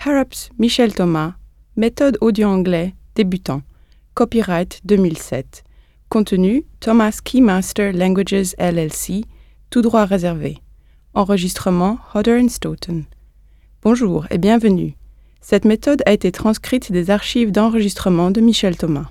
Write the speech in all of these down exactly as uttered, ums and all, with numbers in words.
Harrops, Michel Thomas, méthode audio-anglais, débutant, copyright deux mille sept, contenu Thomas Keymaster Languages L L C, tout droit réservé, enregistrement Hodder and Stoughton. Bonjour et bienvenue. Cette méthode a été transcrite des archives d'enregistrement de Michel Thomas.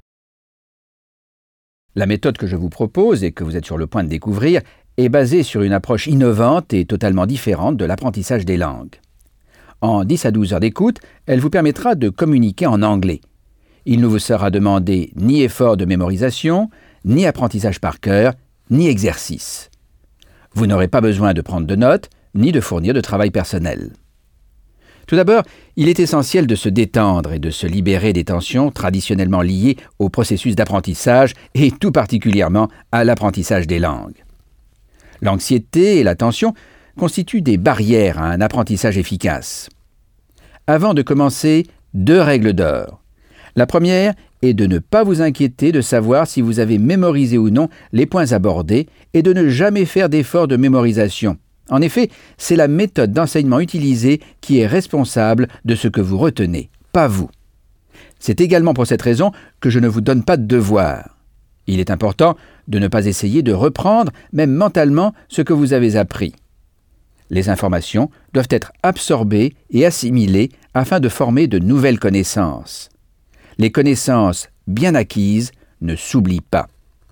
La méthode que je vous propose et que vous êtes sur le point de découvrir est basée sur une approche innovante et totalement différente de l'apprentissage des langues. En dix à douze heures d'écoute, elle vous permettra de communiquer en anglais. Il ne vous sera demandé ni effort de mémorisation, ni apprentissage par cœur, ni exercice. Vous n'aurez pas besoin de prendre de notes, ni de fournir de travail personnel. Tout d'abord, il est essentiel de se détendre et de se libérer des tensions traditionnellement liées au processus d'apprentissage et tout particulièrement à l'apprentissage des langues. L'anxiété et la tension constituent des barrières à un apprentissage efficace. Avant de commencer, deux règles d'or. La première est de ne pas vous inquiéter de savoir si vous avez mémorisé ou non les points abordés et de ne jamais faire d'effort de mémorisation. En effet, c'est la méthode d'enseignement utilisée qui est responsable de ce que vous retenez, pas vous. C'est également pour cette raison que je ne vous donne pas de devoir. Il est important de ne pas essayer de reprendre, même mentalement, ce que vous avez appris. Les informations doivent être absorbées et assimilées afin de former de nouvelles connaissances. Les connaissances bien acquises ne s'oublient pas.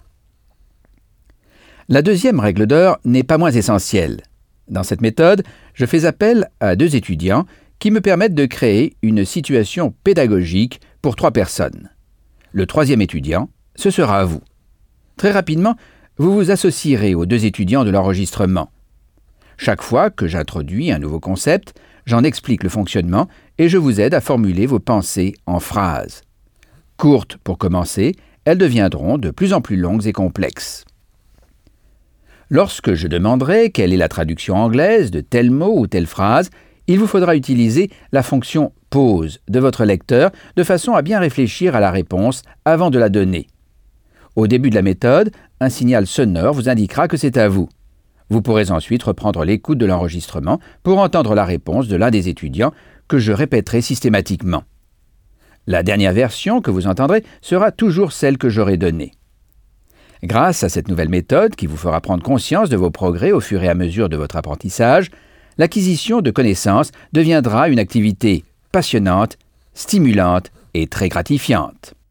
La deuxième règle d'or n'est pas moins essentielle. Dans cette méthode, je fais appel à deux étudiants qui me permettent de créer une situation pédagogique pour trois personnes. Le troisième étudiant, ce sera vous. Très rapidement, vous vous associerez aux deux étudiants de l'enregistrement. Chaque fois que j'introduis un nouveau concept, j'en explique le fonctionnement et je vous aide à formuler vos pensées en phrases. Courtes pour commencer, elles deviendront de plus en plus longues et complexes. Lorsque je demanderai quelle est la traduction anglaise de tel mot ou telle phrase, il vous faudra utiliser la fonction « pause » de votre lecteur de façon à bien réfléchir à la réponse avant de la donner. Au début de la méthode, un signal sonore vous indiquera que c'est à vous. Vous pourrez ensuite reprendre l'écoute de l'enregistrement pour entendre la réponse de l'un des étudiants que je répéterai systématiquement. La dernière version que vous entendrez sera toujours celle que j'aurai donnée. Grâce à cette nouvelle méthode qui vous fera prendre conscience de vos progrès au fur et à mesure de votre apprentissage, l'acquisition de connaissances deviendra une activité passionnante, stimulante et très gratifiante.